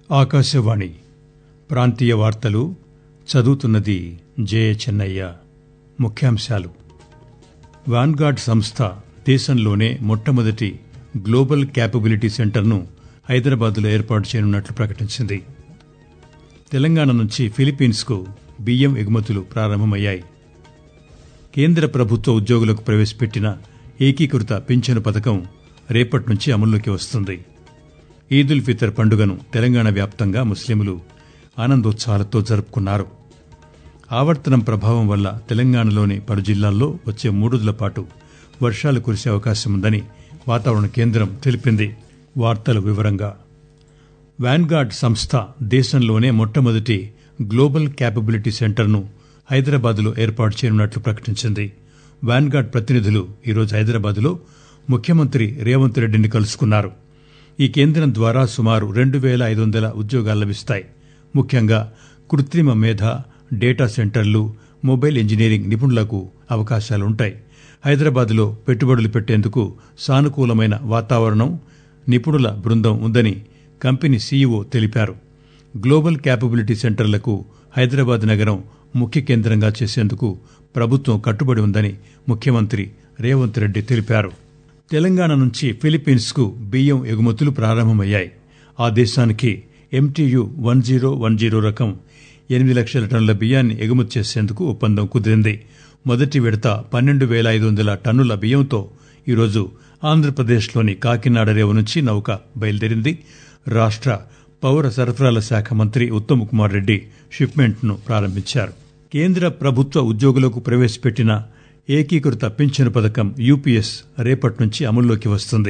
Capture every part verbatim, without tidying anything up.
ఆకాశవాణి ప్రాంతీయ వార్తలు చదువుతున్నది జయ చెన్నయ్య. ముఖ్యాంశాలు. వాన్గార్డ్ సంస్థ దేశంలోనే మొట్టమొదటి గ్లోబల్ క్యాపబిలిటీ సెంటర్ను హైదరాబాద్లో ఏర్పాటు చేయనున్నట్లు ప్రకటించింది. తెలంగాణ నుంచి ఫిలిప్పీన్స్కు బియ్యం ఎగుమతులు ప్రారంభమయ్యాయి. కేంద్ర ప్రభుత్వ ఉద్యోగులకు ప్రవేశపెట్టిన ఏకీకృత పింఛను పథకం రేపటి నుంచి అమల్లోకి వస్తుంది. ఈదుల్ ఫితర్ పండుగను తెలంగాణ వ్యాప్తంగా ముస్లింలు ఆనందోత్సాహాలతో జరుపుకున్నారు. ఆవర్తనం ప్రభావం వల్ల తెలంగాణలోని పలు జిల్లాల్లో వచ్చే మూడు రోజుల పాటు వర్షాలు కురిసే అవకాశం ఉందని వాతావరణ కేంద్రం తెలిపింది. వార్తల వివరంగా. వాన్గార్డ్ సంస్థ దేశంలోనే మొట్టమొదటి గ్లోబల్ క్యాపబిలిటీ సెంటర్ను హైదరాబాద్లో ఏర్పాటు చేయనున్నట్లు ప్రకటించింది. వాన్గార్డ్ ప్రతినిధులు ఈరోజు హైదరాబాద్లో ముఖ్యమంత్రి రేవంత్ రెడ్డిని కలుసుకున్నారు. ఈ కేంద్రం ద్వారా సుమారు రెండు వేల ఐదు వందల ఉద్యోగాలు లభిస్తాయి. ముఖ్యంగా కృత్రిమ మేధ, డేటా సెంటర్లు, మొబైల్ ఇంజనీరింగ్ నిపుణులకు అవకాశాలుంటాయి. హైదరాబాద్లో పెట్టుబడులు పెట్టేందుకు సానుకూలమైన వాతావరణం, నిపుణుల బృందం ఉందని కంపెనీ సీఈఓ తెలిపారు. గ్లోబల్ క్యాపబిలిటీ సెంటర్లకు హైదరాబాద్ నగరం ముఖ్య కేంద్రంగా చేసేందుకు ప్రభుత్వం కట్టుబడి ఉందని ముఖ్యమంత్రి రేవంత్ రెడ్డి తెలిపారు. తెలంగాణ నుంచి ఫిలిప్పీన్స్కు బియ్యం ఎగుమతులు ప్రారంభమయ్యాయి. ఆ దేశానికి MTU one zero one zero రకం ఎనిమిది లక్షల టన్నుల బియ్యాన్ని ఎగుమతి చేసేందుకు ఒప్పందం కుదిరింది. మొదటి విడత పన్నెండు వేల ఐదు వందల టన్నుల బియ్యంతో ఈరోజు ఆంధ్రప్రదేశ్లోని కాకినాడ రేవు నుంచి నౌక బయలుదేరింది. రాష్ట్ర పౌర సరఫరాల శాఖ మంత్రి ఉత్తమ్ కుమార్ రెడ్డి షిప్మెంట్ను ప్రారంభించారు. కేంద్ర ప్రభుత్వ ఉద్యోగులకు ప్రవేశపెట్టిన ఏకీకృత పింఛను పథకం యూపీఎస్ రేపటి నుంచి అమల్లోకి వస్తుంది.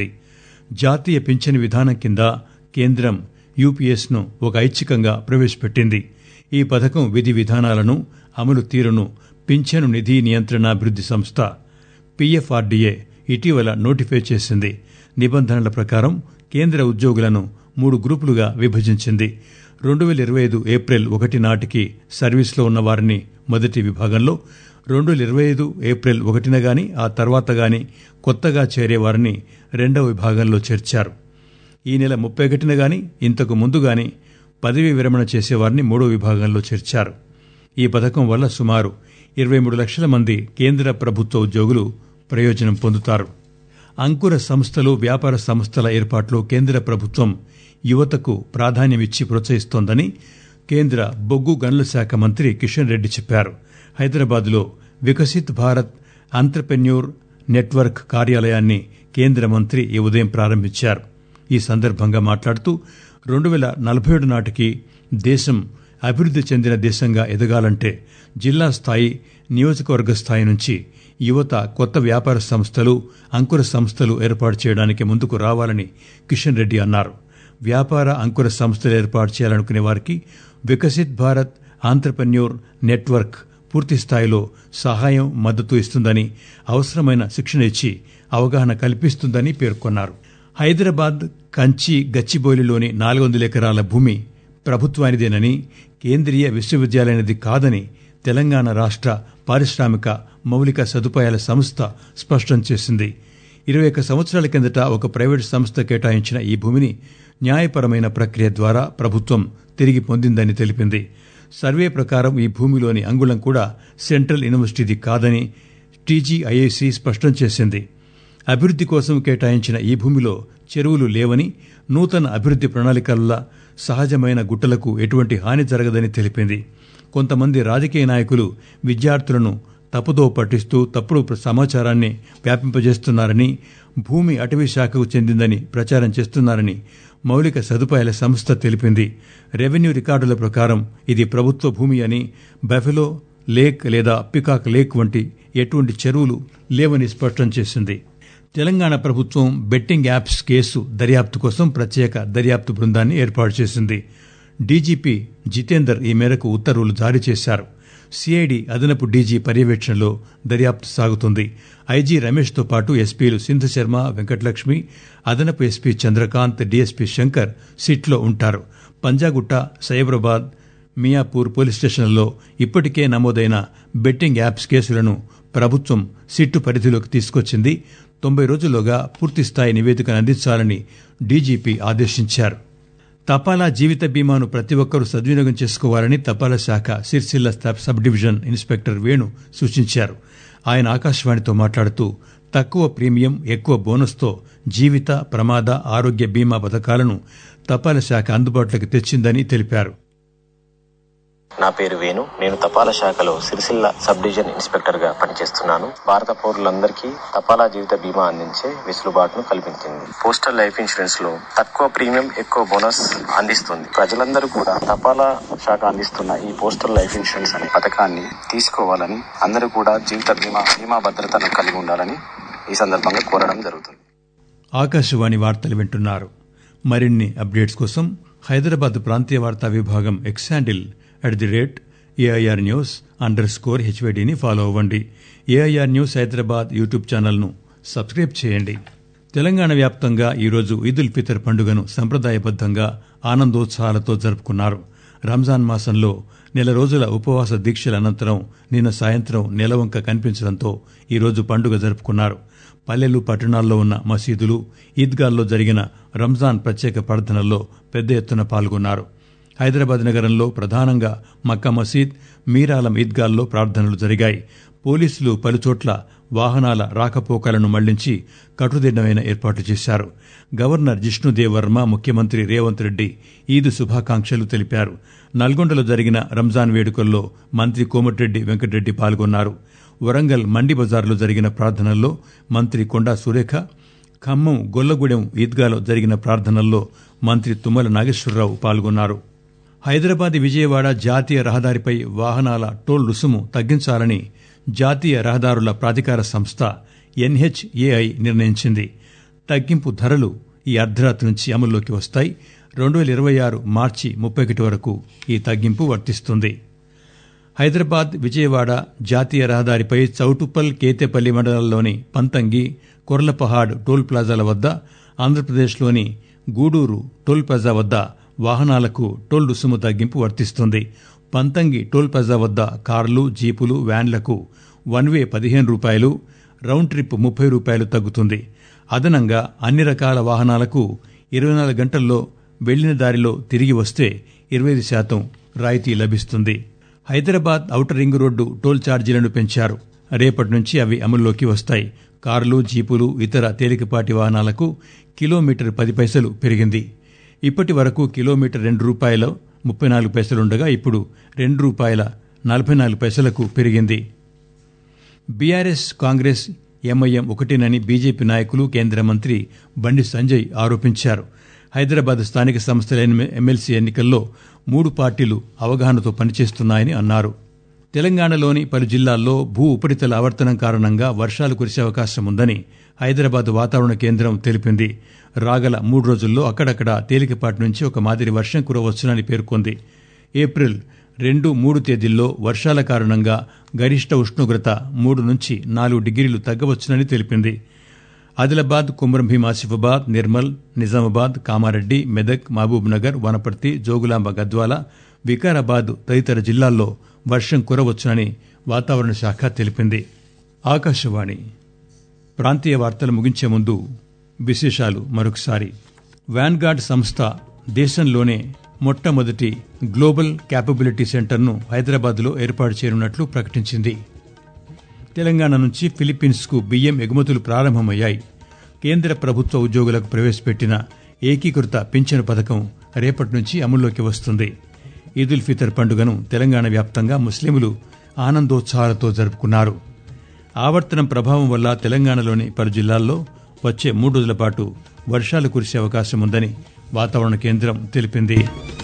జాతీయ పింఛను విధానం కింద కేంద్రం యూపీఎస్ ను ఒక ఐచ్ఛికంగా ప్రవేశపెట్టింది. ఈ పథకం విధి విధానాలను, అమలు తీరును పింఛను నిధి నియంత్రణాభివృద్ది సంస్థ పీఎఫ్ఆర్డీఏ ఇటీవల నోటిఫై చేసింది. నిబంధనల ప్రకారం కేంద్ర ఉద్యోగులను మూడు గ్రూపులుగా విభజించింది. రెండు వేల ఇరవై ఐదు ఏప్రిల్ ఒకటి నాటికి సర్వీస్లో ఉన్న వారిని మొదటి విభాగంలో, రెండు వేల ఇరవై ఐదు ఏప్రిల్ ఒకటిన గాని ఆ తర్వాత గాని కొత్తగా చేరే వారిని రెండవ విభాగంలో చేర్చారు. ఈ నెల ముప్పై ఒకటిన గాని ఇంతకు ముందు గాని పదవీ విరమణ చేసేవారిని మూడో విభాగంలో చేర్చారు. ఈ పథకం వల్ల సుమారు ఇరవై మూడు లక్షల మంది కేంద్ర ప్రభుత్వ ఉద్యోగులు ప్రయోజనం పొందుతారు. అంకుర సంస్థలు, వ్యాపార సంస్థల ఏర్పాట్లో కేంద్ర ప్రభుత్వం యువతకు ప్రాధాన్యమిచ్చి ప్రోత్సహిస్తోందని కేంద్ర బొగ్గు గనుల శాఖ మంత్రి కిషన్ రెడ్డి చెప్పారు. హైదరాబాద్లో వికసిత్ భారత్ ఆంత్రప్రెన్యూర్ నెట్వర్క్ కార్యాలయాన్ని కేంద్ర మంత్రి ఈ ఉదయం ప్రారంభించారు. ఈ సందర్భంగా మాట్లాడుతూ రెండు వేల నలభై ఏడు నాటికి దేశం అభివృద్ది చెందిన దేశంగా ఎదగాలంటే జిల్లా స్థాయి, నియోజకవర్గ స్థాయి నుంచి యువత కొత్త వ్యాపార సంస్థలు, అంకుర సంస్థలు ఏర్పాటు చేయడానికి ముందుకు రావాలని కిషన్ రెడ్డి అన్నారు. వ్యాపార అంకుర సంస్థలు ఏర్పాటు చేయాలనుకునే వారికి వికసిత్ భారత్ ఆంత్రప్రెన్యూర్ నెట్వర్క్ పూర్తి స్థాయిలో సహాయం, మద్దతు ఇస్తుందని, అవసరమైన శిక్షణ ఇచ్చి అవగాహన కల్పిస్తుందని పేర్కొన్నారు. హైదరాబాద్, కంచి, గచ్చిబౌలిలోని నాలుగు వందల ఎకరాల భూమి ప్రభుత్వానిదేనని, కేంద్రీయ విశ్వవిద్యాలయానిది కాదని తెలంగాణ రాష్ట్ర పారిశ్రామిక మౌలిక సదుపాయాల సంస్థ స్పష్టం చేసింది. ఇరవై ఒక్క సంవత్సరాల కిందట ఒక ప్రైవేటు సంస్థ కేటాయించిన ఈ భూమిని న్యాయపరమైన ప్రక్రియ ద్వారా ప్రభుత్వం తిరిగి పొందిందని తెలిపింది. సర్వే ప్రకారం ఈ భూమిలోని అంగుళం కూడా సెంట్రల్ యూనివర్సిటీది కాదని టీజీఐఐసి స్పష్టం చేసింది. అభివృద్ది కోసం కేటాయించిన ఈ భూమిలో చెరువులు లేవని, నూతన అభివృద్ది ప్రణాళికల సహజమైన గుట్టలకు ఎటువంటి హాని జరగదని తెలిపింది. కొంతమంది రాజకీయ నాయకులు విద్యార్థులను తప్పుదో పట్టిస్తూ తప్పుడు సమాచారాన్ని వ్యాపింపజేస్తున్నారని, భూమి అటవీ శాఖకు చెందిందని ప్రచారం చేస్తున్నారని మౌలిక సదుపాయాల సంస్థ తెలిపింది. రెవెన్యూ రికార్డుల ప్రకారం ఇది ప్రభుత్వ భూమి అని, బఫెలో లేక్ లేదా పికాక్ లేక్ వంటి ఎటువంటి చెరువులు లేవని స్పష్టం చేసింది. తెలంగాణ ప్రభుత్వం బెట్టింగ్ యాప్స్ కేసు దర్యాప్తు కోసం ప్రత్యేక దర్యాప్తు బృందాన్ని ఏర్పాటు చేసింది. డీజీపీ జితేందర్ ఈ మేరకు ఉత్తర్వులు జారీ చేశారు. సిఐడి అదనపు డీజీ పర్యవేక్షణలో దర్యాప్తు సాగుతుంది. ఐజీ రమేష్తో పాటు ఎస్పీలు సింధు శర్మ, వెంకటలక్ష్మి, అదనపు ఎస్పీ చంద్రకాంత్, డీఎస్పీ శంకర్ సిట్లో ఉంటారు. పంజాగుట్ట, సైబరాబాద్, మియాపూర్ పోలీస్ స్టేషన్లలో ఇప్పటికే నమోదైన బెట్టింగ్ యాప్స్ కేసులను ప్రభుత్వం సిట్టు పరిధిలోకి తీసుకొచ్చింది. తొంభై రోజుల్లోగా పూర్తిస్థాయి నివేదికను అందించాలని డీజీపీ ఆదేశించారు. తపాలా జీవిత బీమాను ప్రతి ఒక్కరూ సద్వినియోగం చేసుకోవాలని తపాలా శాఖ Sircilla sub division inspector Venu సూచించారు. ఆయన ఆకాశవాణితో మాట్లాడుతూ తక్కువ ప్రీమియం ఎక్కువ బోనస్తో జీవిత ప్రమాద ఆరోగ్య బీమా పథకాలను తపాలా శాఖ అందుబాటులోకి తెచ్చిందని తెలిపారు. నా పేరు వేణు. నేను తపాలా శాఖలో సిరిసిల్ల సబ్ డివిజన్ ఇన్స్పెక్టర్ గా పనిచేస్తున్నాను. భారత పౌరులందరికీ తపాలా జీవిత బీమా అందించే వెసులుబాటును కల్పించింది. పోస్టల్ లైఫ్ ఇన్సూరెన్స్ లో తక్కువ ప్రీమియం ఎక్కువ బోనస్ అందిస్తుంది. ప్రజలందరూ కూడా తపాలా శాఖ అందిస్తున్న ఈ పోస్టల్ లైఫ్ ఇన్సూరెన్స్ అనే పథకాన్ని తీసుకోవాలని, అందరూ కూడా జీవిత బీమా బీమా భద్రతను కలిగి ఉండాలని ఈ సందర్భంగా కోరడం జరుగుతుంది. ఆకాశవాణి వార్తలు వింటున్నారు. మరిన్ని అప్డేట్స్ కోసం హైదరాబాద్ ప్రాంతీయ వార్తా విభాగం X handle at the rate AIR news underscore స్కోర్ హెచ్వైడీని ఫాలో అవ్వండి. ఏఐఆర్ న్యూస్ హైదరాబాద్ యూట్యూబ్ ఛానల్ను సబ్స్క్రైబ్ చేయండి. తెలంగాణ వ్యాప్తంగా ఈరోజు ఈద్ ఉల్ ఫితర్ పండుగను సంప్రదాయబద్దంగా ఆనందోత్సాహాలతో జరుపుకున్నారు. రంజాన్ మాసంలో నెల రోజుల ఉపవాస దీక్షల అనంతరం నిన్న సాయంత్రం నెలవంక కనిపించడంతో ఈరోజు పండుగ జరుపుకున్నారు. పల్లెలు పట్టణాల్లో ఉన్న మసీదులు, ఈద్గాల్లో జరిగిన రంజాన్ ప్రత్యేక ప్రార్థనల్లో పెద్ద ఎత్తున పాల్గొన్నారు. హైదరాబాద్ నగరంలో ప్రధానంగా మక్కా మసీద్, మీరాలం ఈద్గాల్లో ప్రార్థనలు జరిగాయి. పోలీసులు పలుచోట్ల వాహనాల రాకపోకలను మళ్లించి కట్టుదిట్టమైన ఏర్పాట్లు చేశారు. గవర్నర్ జిష్ణుదేవ్ వర్మ, ముఖ్యమంత్రి రేవంత్ రెడ్డి ఈద్ శుభాకాంక్షలు తెలిపారు. నల్గొండలో జరిగిన రంజాన్ వేడుకల్లో మంత్రి కోమటిరెడ్డి వెంకటరెడ్డి పాల్గొన్నారు. వరంగల్ మండి బజార్లో జరిగిన ప్రార్థనల్లో మంత్రి కొండా సురేఖ, ఖమ్మం గొల్లగూడెం ఈద్గాలో జరిగిన ప్రార్థనల్లో మంత్రి తుమ్మల నాగేశ్వరరావు పాల్గొన్నారు. హైదరాబాద్ విజయవాడ జాతీయ రహదారిపై వాహనాల టోల్ రుసుము తగ్గించాలని జాతీయ రహదారుల ప్రాధికార సంస్థ ఎన్హెచ్ఏఐ నిర్ణయించింది. తగ్గింపు ధరలు ఈ అర్ధరాత్రి నుంచి అమల్లోకి వస్తాయి. రెండు వేల ఇరవై ఆరు మార్చి ముప్పై ఒకటి వరకు ఈ తగ్గింపు వర్తిస్తుంది. హైదరాబాద్ విజయవాడ జాతీయ రహదారిపై చౌటుప్పల్, కేతేపల్లి మండలాల్లోని పంతంగి, కొర్లపహాడ్ టోల్ ప్లాజాల వద్ద, ఆంధ్రప్రదేశ్లోని గూడూరు టోల్ ప్లాజా వద్ద వాహనాలకు టోల్ రుసుము తగ్గింపు వర్తిస్తుంది. పంతంగి టోల్ ప్లాజా వద్ద కార్లు, జీపులు, వ్యాన్లకు వన్ వే పదిహేను రూపాయలు, రౌండ్ ట్రిప్ ముప్పై రూపాయలు తగ్గుతుంది. అదనంగా అన్ని రకాల వాహనాలకు ఇరవై నాలుగు గంటల్లో వెళ్లిన దారిలో తిరిగి వస్తే ఇరవై ఐదు శాతం రాయితీ లభిస్తుంది. Hyderabad outer ring road toll ఛార్జీలను పెంచారు. రేపటి నుంచి అవి అమల్లోకి వస్తాయి. కార్లు, జీపులు, ఇతర తేలికపాటి వాహనాలకు కిలోమీటర్ పది పైసలు పెరిగింది. ఇప్పటి వరకు కిలోమీటర్ రెండు రూపాయల ముప్పై నాలుగు పైసలుండగా ఇప్పుడు రెండు రూపాయల నలభై నాలుగు పైసలకు పెరిగింది. బీఆర్ఎస్, కాంగ్రెస్, ఎంఐఎం ఒకటేనని బీజేపీ నాయకులు, కేంద్ర మంత్రి బండి సంజయ్ ఆరోపించారు. హైదరాబాద్ స్థానిక సంస్థల ఎమ్మెల్సీ ఎన్నికల్లో మూడు పార్టీలు అవగాహనతో పనిచేస్తున్నాయని అన్నారు. తెలంగాణలోని పలు జిల్లాల్లో భూ ఉపరితల ఆవర్తనం కారణంగా వర్షాలు కురిసే అవకాశం ఉందని హైదరాబాద్ వాతావరణ కేంద్రం తెలిపింది. రాగల మూడు రోజుల్లో అక్కడక్కడ తేలికపాటి నుంచి ఒక మాదిరి వర్షం కురవచ్చునని పేర్కొంది. ఏప్రిల్ రెండు, మూడు తేదీల్లో వర్షాల కారణంగా గరిష్ట ఉష్ణోగ్రత మూడు నుంచి నాలుగు డిగ్రీలు తగ్గవచ్చునని తెలిపింది. ఆదిలాబాద్, కుమ్రంభీం, ఆసిఫాబాద్, నిర్మల్, నిజామాబాద్, కామారెడ్డి, మెదక్, మహబూబ్ నగర్, వనపర్తి, జోగులాంబ, గద్వాల, వికారాబాద్ తదితర జిల్లాల్లో వర్షం కురవచ్చునని వాతావరణ శాఖ తెలిపింది. ఆకాశవాణి ప్రాంతీయ వార్తలు ముగించే ముందు విశేషాలు మరొకసారి. వ్యాన్గార్డ్ సంస్థ దేశంలోనే మొట్టమొదటి గ్లోబల్ క్యాపబిలిటీ సెంటర్ను హైదరాబాద్లో ఏర్పాటు చేయనున్నట్లు ప్రకటించింది. తెలంగాణ నుంచి ఫిలిప్పీన్స్కు బియ్యం ఎగుమతులు ప్రారంభమయ్యాయి. కేంద్ర ప్రభుత్వ ఉద్యోగులకు ప్రవేశపెట్టిన ఏకీకృత పింఛను పథకం రేపటి నుంచి అమల్లోకి వస్తుంది. ఈద్ ఉల్ ఫితర్ పండుగను తెలంగాణ వ్యాప్తంగా ముస్లింలు ఆనందోత్సాహాలతో జరుపుకున్నారు. ఆవర్తనం ప్రభావం వల్ల తెలంగాణలోని పలు జిల్లాల్లో వచ్చే మూడు రోజుల పాటు వర్షాలు కురిసే అవకాశం ఉందని వాతావరణ కేంద్రం తెలిపింది.